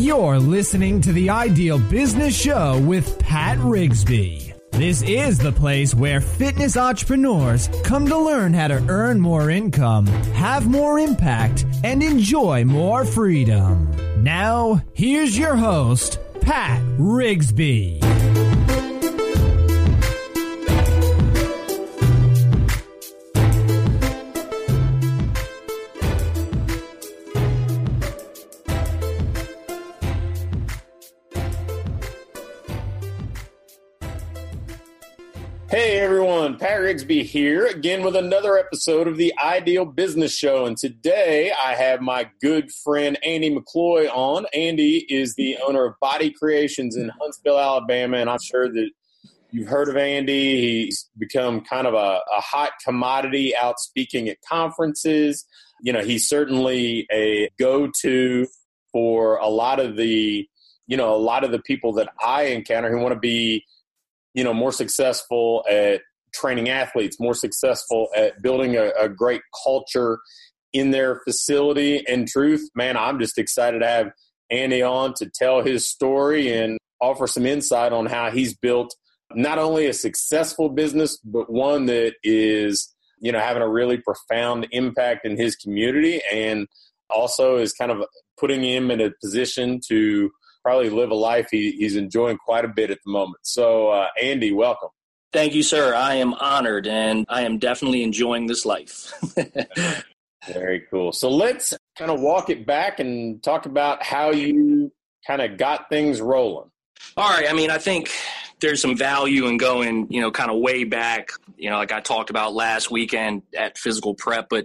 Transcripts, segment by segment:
You're listening to the Ideal Business Show with Pat Rigsby. This is the place where fitness entrepreneurs come to learn how to earn more income, have more impact, and enjoy more freedom. Now, here's your host, Pat Rigsby. Hey everyone, Pat Rigsby here again with another episode of the Ideal Business Show. And today I have my good friend Andy McCloy on. Andy is the owner of Body Creations in Huntsville, Alabama. And I'm sure that you've heard of Andy. He's become kind of a hot commodity out speaking at conferences. You know, he's certainly a go-to for a lot of the people that I encounter who want to be more successful at training athletes, more successful at building a great culture in their facility. And truth, man, I'm just excited to have Andy on to tell his story and offer some insight on how he's built not only a successful business, but one that is, having a really profound impact in his community, and also is kind of putting him in a position to probably live a life he's enjoying quite a bit at the moment. So, Andy, welcome. Thank you, sir. I am honored, and I am definitely enjoying this life. Very cool. So let's kind of walk it back and talk about how you kind of got things rolling. All right. I mean, I think there's some value in going, kind of way back, like I talked about last weekend at Physical Prep, but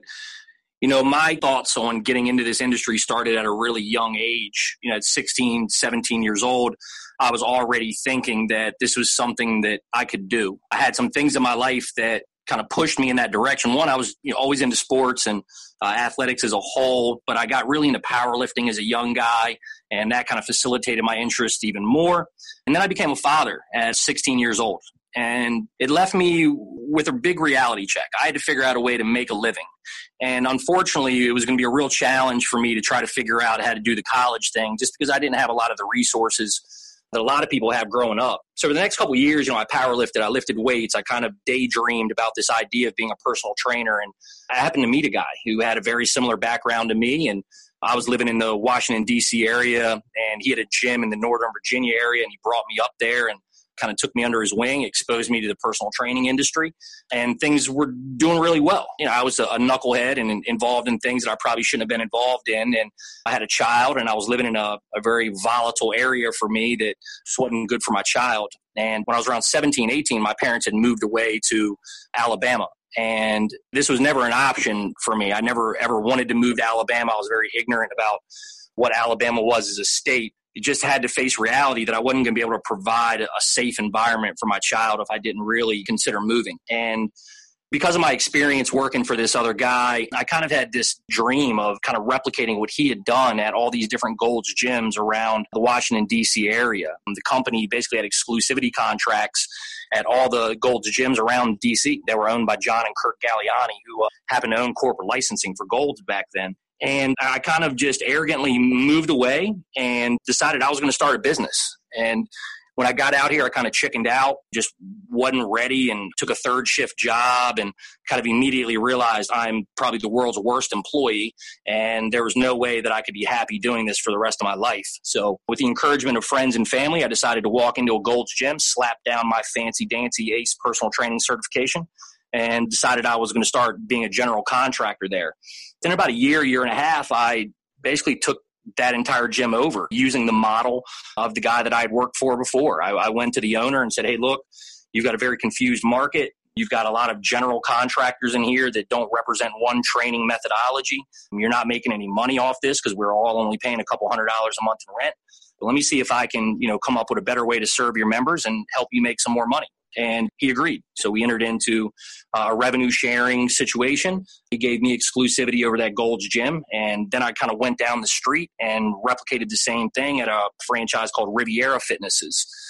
my thoughts on getting into this industry started at a really young age. At 16, 17 years old, I was already thinking that this was something that I could do. I had some things in my life that kind of pushed me in that direction. One, I was always into sports and athletics as a whole, but I got really into powerlifting as a young guy, and that kind of facilitated my interest even more. And then I became a father at 16 years old. And it left me with a big reality check. I had to figure out a way to make a living. And unfortunately, it was going to be a real challenge for me to try to figure out how to do the college thing, just because I didn't have a lot of the resources that a lot of people have growing up. So for the next couple of years, I powerlifted, I lifted weights, I kind of daydreamed about this idea of being a personal trainer. And I happened to meet a guy who had a very similar background to me. And I was living in the Washington, D.C. area, and he had a gym in the Northern Virginia area, and he brought me up there and kind of took me under his wing, exposed me to the personal training industry, and things were doing really well. I was a knucklehead and involved in things that I probably shouldn't have been involved in. And I had a child, and I was living in a very volatile area for me that just wasn't good for my child. And when I was around 17, 18, my parents had moved away to Alabama. And this was never an option for me. I never ever wanted to move to Alabama. I was very ignorant about what Alabama was as a state. You just had to face reality that I wasn't going to be able to provide a safe environment for my child if I didn't really consider moving. And because of my experience working for this other guy, I kind of had this dream of kind of replicating what he had done at all these different Gold's gyms around the Washington, D.C. area. The company basically had exclusivity contracts at all the Gold's gyms around D.C. that were owned by John and Kurt Galliani, who happened to own corporate licensing for Gold's back then. And I kind of just arrogantly moved away and decided I was going to start a business. And when I got out here, I kind of chickened out, just wasn't ready, and took a third shift job, and kind of immediately realized I'm probably the world's worst employee, and there was no way that I could be happy doing this for the rest of my life. So with the encouragement of friends and family, I decided to walk into a Gold's Gym, slap down my fancy-dancy ACE personal training certification, and decided I was going to start being a general contractor there. Then about a year and a half, I basically took that entire gym over using the model of the guy that I had worked for before. I went to the owner and said, hey, look, you've got a very confused market. You've got a lot of general contractors in here that don't represent one training methodology. You're not making any money off this because we're all only paying a couple $100 a month in rent. But let me see if I can, come up with a better way to serve your members and help you make some more money. And he agreed. So we entered into a revenue sharing situation. He gave me exclusivity over that Gold's Gym. And then I kind of went down the street and replicated the same thing at a franchise called Riviera Fitnesses.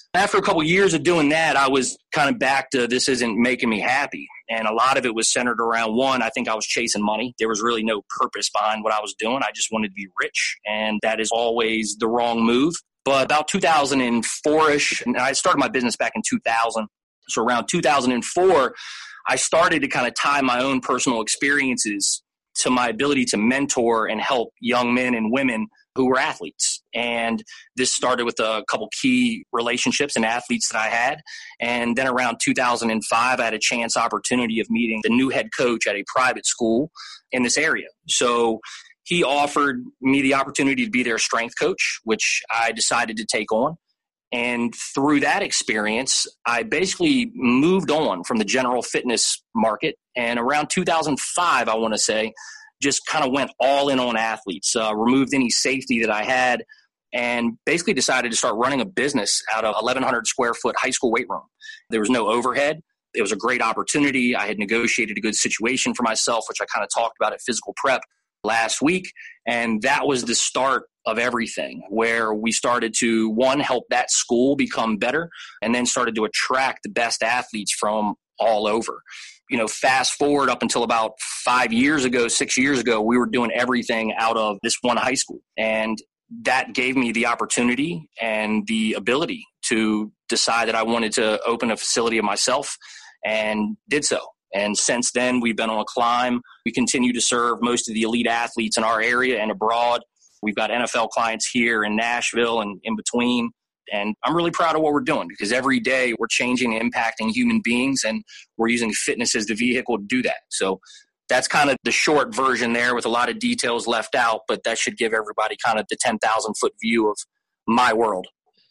After a couple of years of doing that, I was kind of back to this isn't making me happy. And a lot of it was centered around, one, I think I was chasing money. There was really no purpose behind what I was doing. I just wanted to be rich. And that is always the wrong move. But about 2004-ish, and I started my business back in 2000. So around 2004, I started to kind of tie my own personal experiences to my ability to mentor and help young men and women who were athletes. And this started with a couple key relationships and athletes that I had. And then around 2005, I had a opportunity of meeting the new head coach at a private school in this area. So he offered me the opportunity to be their strength coach, which I decided to take on. And through that experience, I basically moved on from the general fitness market. And around 2005, I want to say, just kind of went all in on athletes, removed any safety that I had, and basically decided to start running a business out of 1,100 square foot high school weight room. There was no overhead. It was a great opportunity. I had negotiated a good situation for myself, which I kind of talked about at Physical Prep last week. And that was the start of everything, where we started to, one, help that school become better, and then started to attract the best athletes from all over. Fast forward up until about 6 years ago, we were doing everything out of this one high school. And that gave me the opportunity and the ability to decide that I wanted to open a facility of myself, and did so. And since then, we've been on a climb. We continue to serve most of the elite athletes in our area and abroad. We've got NFL clients here in Nashville and in between. And I'm really proud of what we're doing, because every day we're changing and impacting human beings, and we're using fitness as the vehicle to do that. So that's kind of the short version there, with a lot of details left out, but that should give everybody kind of the 10,000 foot view of my world.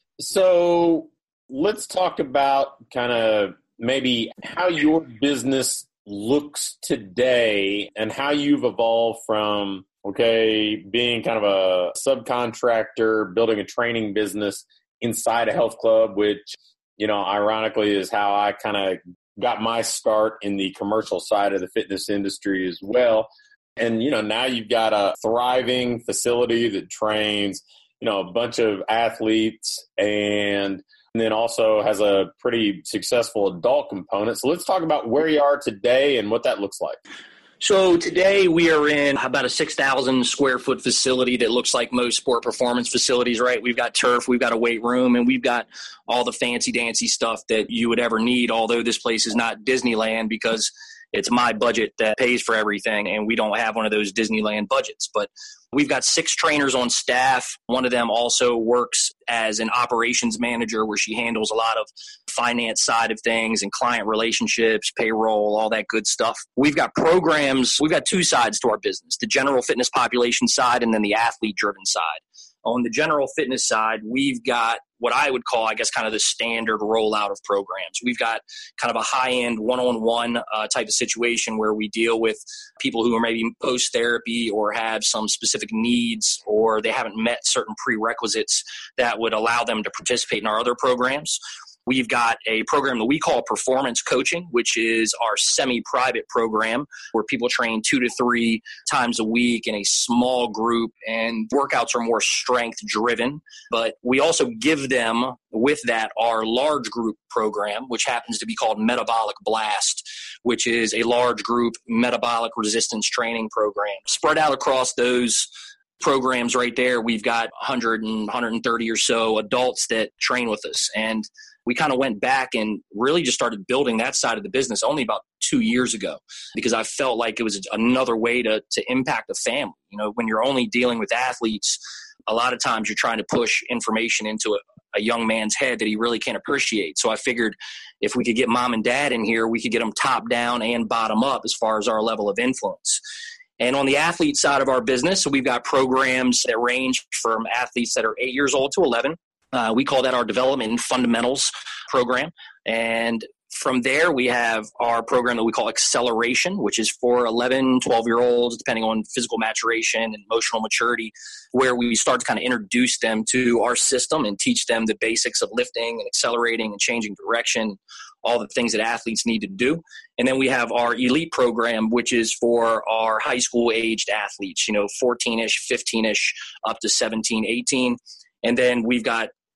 So let's talk about kind of maybe how your business looks today and how you've evolved from, being kind of a subcontractor, building a training business inside a health club, which, ironically is how I kind of got my start in the commercial side of the fitness industry as well. And, now you've got a thriving facility that trains, a bunch of athletes, and then also has a pretty successful adult component. So let's talk about where you are today and what that looks like. So today we are in about a 6,000 square foot facility that looks like most sport performance facilities, right? We've got turf, we've got a weight room, and we've got all the fancy dancy stuff that you would ever need, although this place is not Disneyland, because it's my budget that pays for everything, and we don't have one of those Disneyland budgets. But we've got 6 trainers on staff. One of them also works as an operations manager, where she handles a lot of finance side of things and client relationships, payroll, all that good stuff. We've got programs. We've got 2 sides to our business, the general fitness population side and then the athlete-driven side. On the general fitness side, we've got what I would call, I guess, kind of the standard rollout of programs. We've got kind of a high-end one-on-one type of situation where we deal with people who are maybe post-therapy or have some specific needs, or they haven't met certain prerequisites that would allow them to participate in our other programs. We've got a program that we call performance coaching, which is our semi-private program where people train 2 to 3 times a week in a small group, and workouts are more strength driven. But we also give them with that our large group program, which happens to be called Metabolic Blast, which is a large group metabolic resistance training program. Spread out across those programs right there, we've got 100 and 130 or so adults that train with us. And we kind of went back and really just started building that side of the business only about 2 years ago, because I felt like it was another way to impact a family. When you're only dealing with athletes, a lot of times you're trying to push information into a young man's head that he really can't appreciate. So I figured if we could get mom and dad in here, we could get them top down and bottom up as far as our level of influence. And on the athlete side of our business, we've got programs that range from athletes that are 8 years old to 11. We call that our development and fundamentals program. And from there, we have our program that we call acceleration, which is for 11, 12-year-olds, depending on physical maturation and emotional maturity, where we start to kind of introduce them to our system and teach them the basics of lifting and accelerating and changing direction, all the things that athletes need to do. And then we have our elite program, which is for our high school aged athletes, 14-ish, 15-ish, up to 17, 18. And then we've got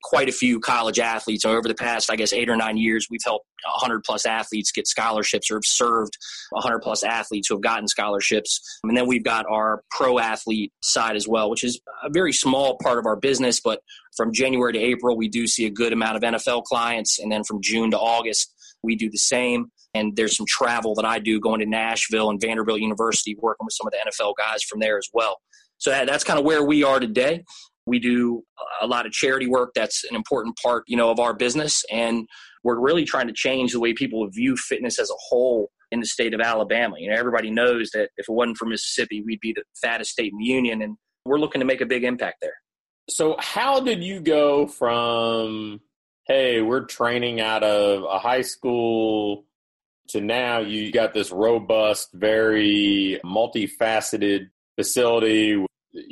quite a few college athletes. Over the past, 8 or 9 years, we've helped 100 plus athletes get scholarships, or have served 100 plus athletes who have gotten scholarships. And then we've got our pro athlete side as well, which is a very small part of our business. But from January to April, we do see a good amount of NFL clients. And then from June to August, we do the same. And there's some travel that I do going to Nashville and Vanderbilt University, working with some of the NFL guys from there as well. So that's kind of where we are today. We do a lot of charity work. That's an important part, of our business. And we're really trying to change the way people view fitness as a whole in the state of Alabama. Everybody knows that if it wasn't for Mississippi, we'd be the fattest state in the union. And we're looking to make a big impact there. So how did you go from, hey, we're training out of a high school, to now you got this robust, very multifaceted facility,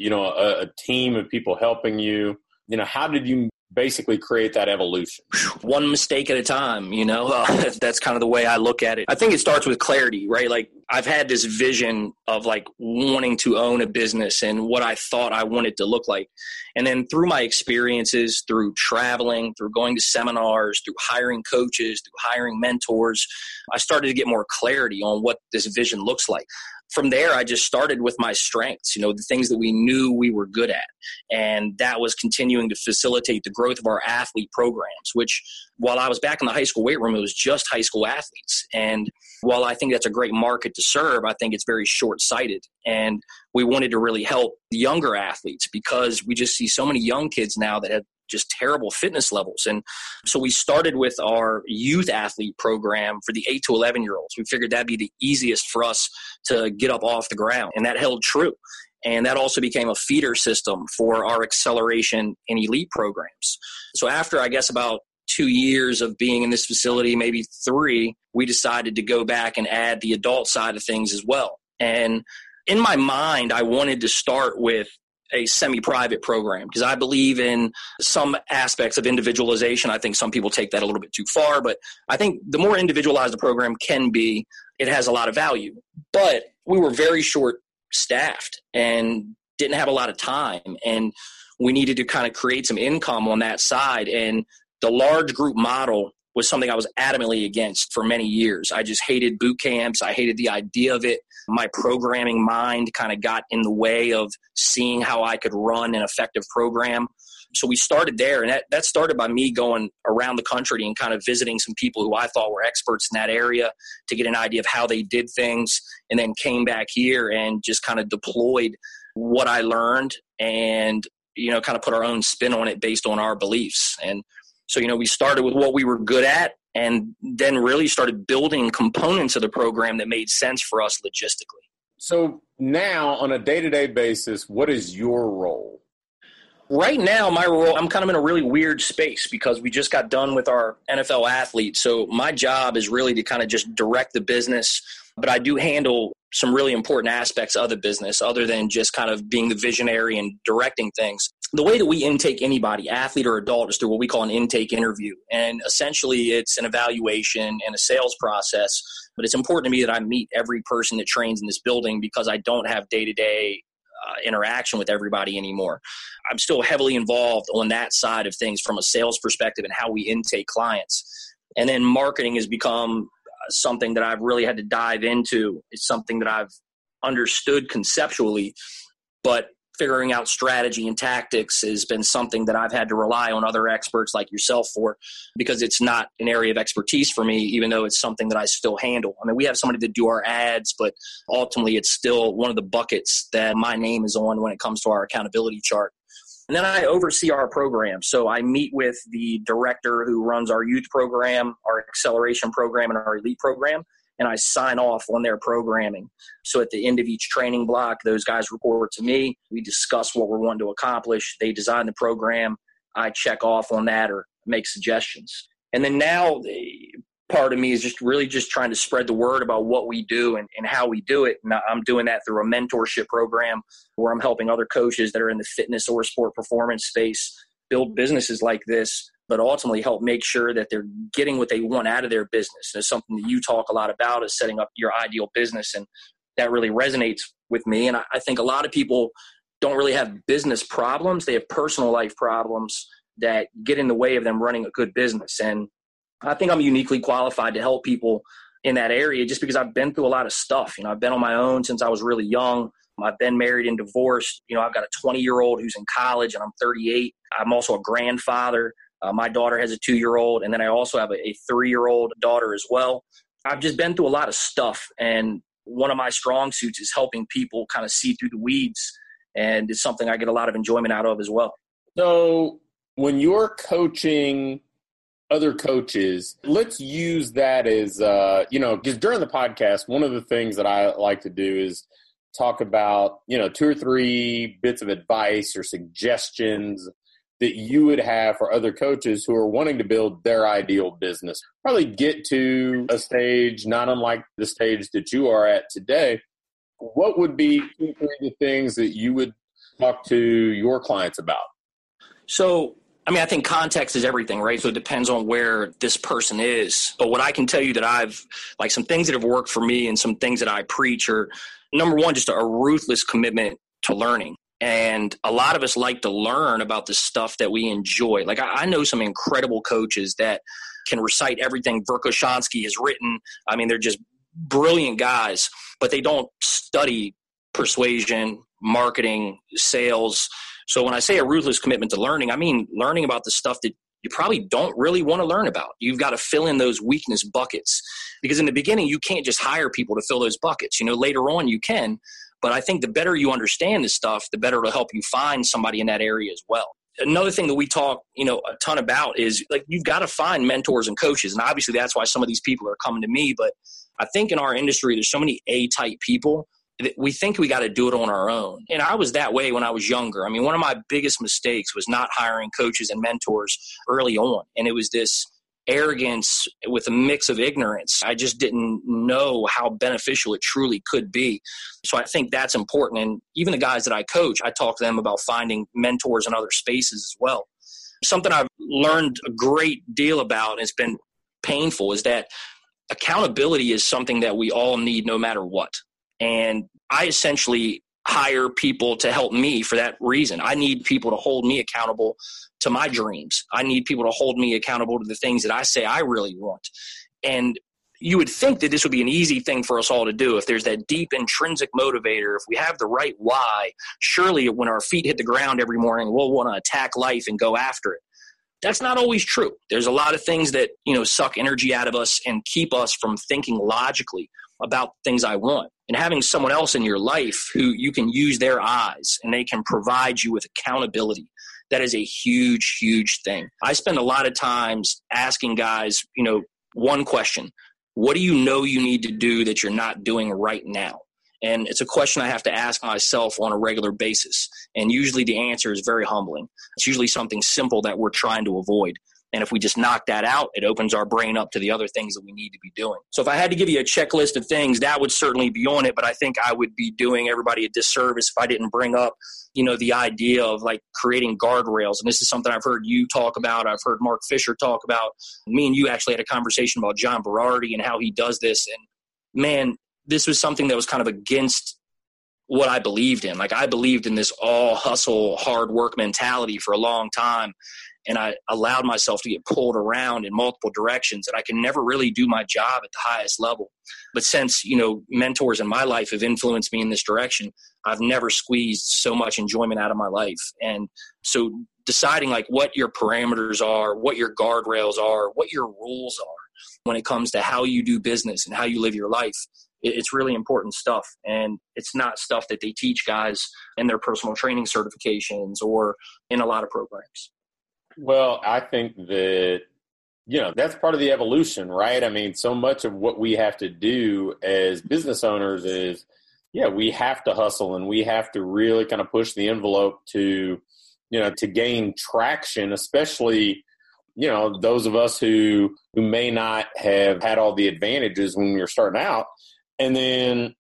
a team of people helping you? How did you basically create that evolution? One mistake at a time, that's kind of the way I look at it. I think it starts with clarity, right? Like, I've had this vision of wanting to own a business and what I thought I wanted to look like. And then through my experiences, through traveling, through going to seminars, through hiring coaches, through hiring mentors, I started to get more clarity on what this vision looks like. From there, I just started with my strengths, the things that we knew we were good at. And that was continuing to facilitate the growth of our athlete programs, which, while I was back in the high school weight room, it was just high school athletes. And while I think that's a great market to serve, I think it's very short-sighted. And we wanted to really help the younger athletes, because we just see so many young kids now that have just terrible fitness levels. And so we started with our youth athlete program for the 8 to 11-year-olds. We figured that'd be the easiest for us to get up off the ground. And that held true. And that also became a feeder system for our acceleration and elite programs. So after, about 2 years of being in this facility, maybe 3, we decided to go back and add the adult side of things as well. And in my mind, I wanted to start with a semi-private program, because I believe in some aspects of individualization. I think some people take that a little bit too far, but I think the more individualized the program can be, it has a lot of value. But we were very short-staffed and didn't have a lot of time, and we needed to kind of create some income on that side. And the large group model was something I was adamantly against for many years. I just hated boot camps. I hated the idea of it. My programming mind kind of got in the way of seeing how I could run an effective program. So we started there, and that started by me going around the country and kind of visiting some people who I thought were experts in that area to get an idea of how they did things, and then came back here and just kind of deployed what I learned and, kind of put our own spin on it based on our beliefs. And so, we started with what we were good at, and then really started building components of the program that made sense for us logistically. So now, on a day-to-day basis, what is your role? Right now, my role, I'm kind of in a really weird space because we just got done with our NFL athletes. So my job is really to kind of just direct the business, but I do handle some really important aspects of the business other than just kind of being the visionary and directing things. The way that we intake anybody, athlete or adult, is through what we call an intake interview. And essentially it's an evaluation and a sales process. But it's important to me that I meet every person that trains in this building, because I don't have day-to-day interaction with everybody anymore. I'm still heavily involved on that side of things from a sales perspective and how we intake clients. And then marketing has become something that I've really had to dive into. It's something that I've understood conceptually, but figuring out strategy and tactics has been something that I've had to rely on other experts like yourself for, because it's not an area of expertise for me, even though it's something that I still handle. I mean, we have somebody that do our ads, but ultimately it's still one of the buckets that my name is on when it comes to our accountability chart. And then I oversee our program. So I meet with the director who runs our youth program, our acceleration program, and our elite program, and I sign off on their programming. So at the end of each training block, those guys report to me. We discuss what we're wanting to accomplish. They design the program. I check off on that or make suggestions. And then now part of me is just trying to spread the word about what we do and how we do it. And I'm doing that through a mentorship program where I'm helping other coaches that are in the fitness or sport performance space build businesses like this, but ultimately help make sure that they're getting what they want out of their business. There's something that you talk a lot about, is setting up your ideal business. And that really resonates with me. And I think a lot of people don't really have business problems. They have personal life problems that get in the way of them running a good business. And I think I'm uniquely qualified to help people in that area just because I've been through a lot of stuff. I've been on my own since I was really young. I've been married and divorced. I've got a 20-year-old who's in college and I'm 38. I'm also a grandfather. My daughter has a 2-year-old. And then I also have a 3-year-old daughter as well. I've just been through a lot of stuff. And one of my strong suits is helping people kind of see through the weeds. And it's something I get a lot of enjoyment out of as well. So when you're coaching other coaches, let's use that as, because during the podcast, one of the things that I like to do is talk about, 2 or 3 bits of advice or suggestions that you would have for other coaches who are wanting to build their ideal business, probably get to a stage not unlike the stage that you are at today. What would be 2 or 3 of the things that you would talk to your clients about? So, I think context is everything, right? So it depends on where this person is. But what I can tell you that I've, some things that have worked for me and some things that I preach are, number one, just a ruthless commitment to learning. And a lot of us like to learn about the stuff that we enjoy. I know some incredible coaches that can recite everything Verkhoshansky has written. They're just brilliant guys, but they don't study persuasion, marketing, sales. So when I say a ruthless commitment to learning, I mean learning about the stuff that you probably don't really want to learn about. You've got to fill in those weakness buckets because in the beginning, you can't just hire people to fill those buckets. Later on you can, but I think the better you understand this stuff, the better it'll help you find somebody in that area as well. Another thing that we talk, a ton about is you've got to find mentors and coaches. And obviously that's why some of these people are coming to me. But I think in our industry, there's so many A-type people that we think we got to do it on our own. And I was that way when I was younger. One of my biggest mistakes was not hiring coaches and mentors early on. And it was this arrogance with a mix of ignorance. I just didn't know how beneficial it truly could be. So I think that's important. And even the guys that I coach, I talk to them about finding mentors in other spaces as well. Something I've learned a great deal about, and it's been painful, is that accountability is something that we all need no matter what. And I essentially hire people to help me for that reason. I need people to hold me accountable to my dreams. I need people to hold me accountable to the things that I say I really want. And you would think that this would be an easy thing for us all to do. If there's that deep intrinsic motivator, if we have the right why, surely when our feet hit the ground every morning, we'll want to attack life and go after it. That's not always true. There's a lot of things that, suck energy out of us and keep us from thinking logically about things I want. And having someone else in your life who you can use their eyes and they can provide you with accountability, that is a huge, huge thing. I spend a lot of times asking guys, one question: what do you know you need to do that you're not doing right now? And it's a question I have to ask myself on a regular basis. And usually the answer is very humbling. It's usually something simple that we're trying to avoid. And if we just knock that out, it opens our brain up to the other things that we need to be doing. So if I had to give you a checklist of things, that would certainly be on it. But I think I would be doing everybody a disservice if I didn't bring up, the idea of creating guardrails. And this is something I've heard you talk about. I've heard Mark Fisher talk about. Me and you actually had a conversation about John Berardi and how he does this. And man, this was something that was kind of against what I believed in. I believed in this all hustle, hard work mentality for a long time. And I allowed myself to get pulled around in multiple directions, and I can never really do my job at the highest level. But since, mentors in my life have influenced me in this direction, I've never squeezed so much enjoyment out of my life. And so deciding what your parameters are, what your guardrails are, what your rules are when it comes to how you do business and how you live your life, it's really important stuff. And it's not stuff that they teach guys in their personal training certifications or in a lot of programs. Well, I think that, that's part of the evolution, right? So much of what we have to do as business owners is, we have to hustle and we have to really kind of push the envelope to gain traction, especially, those of us who may not have had all the advantages when we were starting out. And then,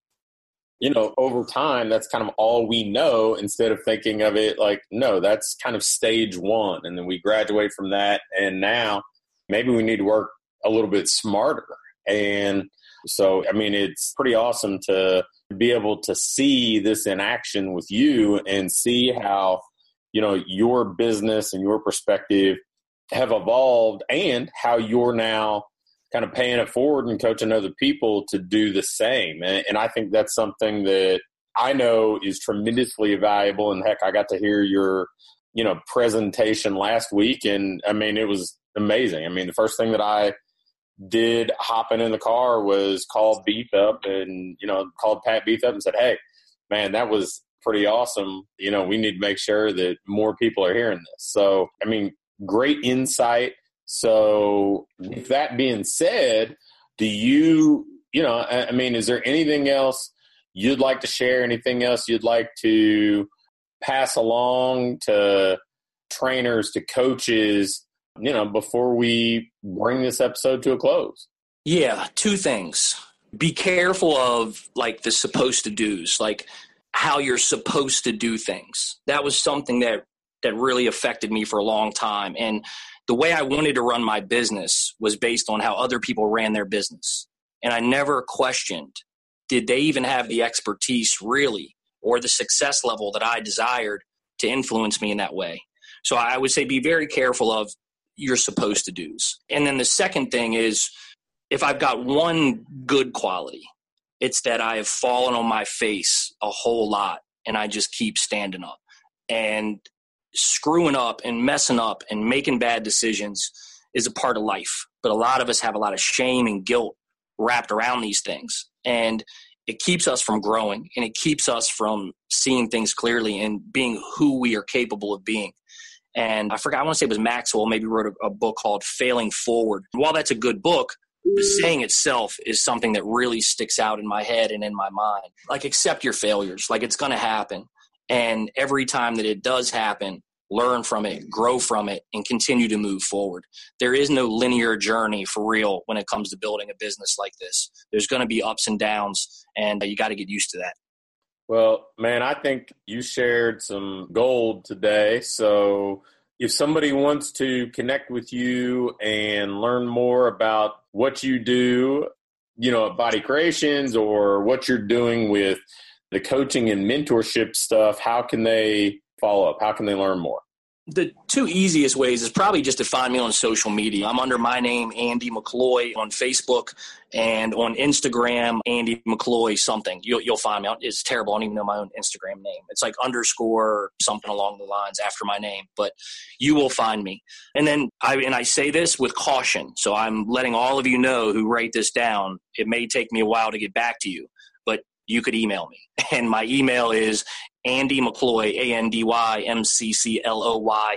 over time, that's kind of all we know, instead of thinking of it no, that's kind of stage one. And then we graduate from that. And now maybe we need to work a little bit smarter. And so, it's pretty awesome to be able to see this in action with you and see how, your business and your perspective have evolved and how you're now kind of paying it forward and coaching other people to do the same. And I think that's something that I know is tremendously valuable. And heck, I got to hear your, presentation last week. And I mean, it was amazing. I mean, the first thing that I did hopping in the car was called Beef up and, called Pat Beef up and said, hey, man, that was pretty awesome. We need to make sure that more people are hearing this. So, I mean, great insight. So with that being said, do you, is there anything else you'd like to share? Anything else you'd like to pass along to trainers, to coaches, before we bring this episode to a close? Yeah, two things. Be careful of like the supposed to do's, like how you're supposed to do things. That was something that really affected me for a long time. And the way I wanted to run my business was based on how other people ran their business. And I never questioned, did they even have the expertise really, or the success level that I desired to influence me in that way? So I would say be very careful of your supposed to do's. And then the second thing is, if I've got one good quality, it's that I have fallen on my face a whole lot and I just keep standing up. And screwing up and messing up and making bad decisions is a part of life. But a lot of us have a lot of shame and guilt wrapped around these things. And it keeps us from growing, and it keeps us from seeing things clearly and being who we are capable of being. And I forgot, I want to say it was Maxwell, maybe wrote a book called Failing Forward. While that's a good book, the saying itself is something that really sticks out in my head and in my mind. Like, accept your failures. Like, it's going to happen. And every time that it does happen, learn from it, grow from it, and continue to move forward. There is no linear journey for real when it comes to building a business like this. There's going to be ups and downs, and you got to get used to that. Well, man, I think you shared some gold today. So if somebody wants to connect with you and learn more about what you do, at Body Creations, or what you're doing with the coaching and mentorship stuff, how can they follow up? How can they learn more? The two easiest ways is probably just to find me on social media. I'm under my name, Andy McCloy, on Facebook, and on Instagram, Andy McCloy something. You'll find me. It's terrible. I don't even know my own Instagram name. It's like _ something along the lines after my name, but you will find me. And then I say this with caution. So I'm letting all of you know who write this down. It may take me a while to get back to you, but you could email me. And my email is Andy McCloy, ANDYMCCLOY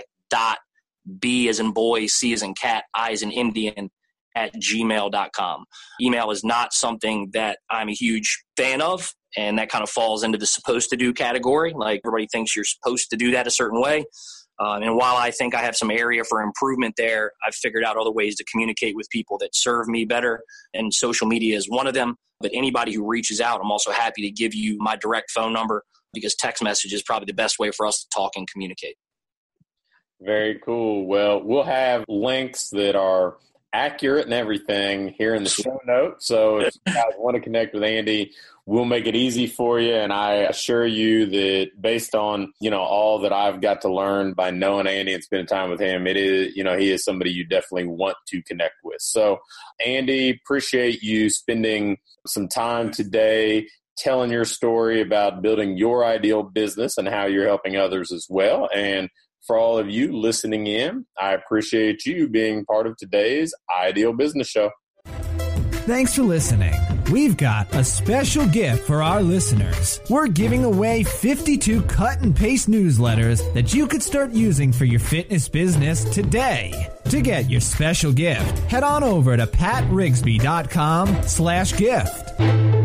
.B as in boy, C as in cat, I as in Indian @gmail.com. Email is not something that I'm a huge fan of, and that kind of falls into the supposed to do category. Like, everybody thinks you're supposed to do that a certain way. And while I think I have some area for improvement there, I've figured out other ways to communicate with people that serve me better, and social media is one of them. But anybody who reaches out, I'm also happy to give you my direct phone number, because text message is probably the best way for us to talk and communicate. Very cool. Well, we'll have links that are accurate and everything here in the show notes. So if you guys want to connect with Andy, we'll make it easy for you. And I assure you that based on, all that I've got to learn by knowing Andy and spending time with him, it is, he is somebody you definitely want to connect with. So Andy, appreciate you spending some time today telling your story about building your ideal business and how you're helping others as well. And for all of you listening in, I appreciate you being part of today's Ideal Business Show. Thanks for listening. We've got a special gift for our listeners. We're giving away 52 cut and paste newsletters that you could start using for your fitness business today. To get your special gift, head on over to patrigsby.com/gift.